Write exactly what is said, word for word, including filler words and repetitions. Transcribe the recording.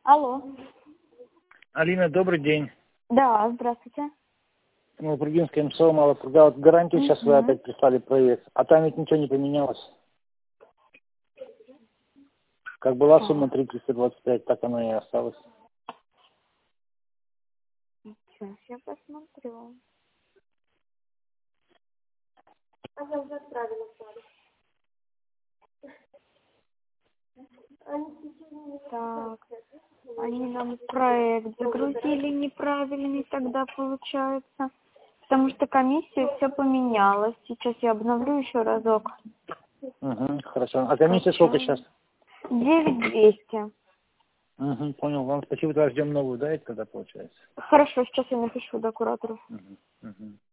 Алло. Алина, добрый день. Да, здравствуйте. Ну, Грудинская МСО, Малокруга. Вот гарантию сейчас вы Мгм. опять прислали проект, а там ведь ничего не поменялось. Как была сумма Так, три тысячи триста двадцать пять, так она и осталась. сейчас я посмотрю. А я уже отправила пару. Так, они нам проект загрузили неправильный тогда получается. Потому что комиссия все поменялась. Сейчас я обновлю еще разок. Угу, хорошо. А комиссия сколько сейчас? девять двести. Угу, понял. Вам спасибо, тогда ждем новую, да, это когда получается? Хорошо, сейчас я напишу до кураторов. Угу, угу.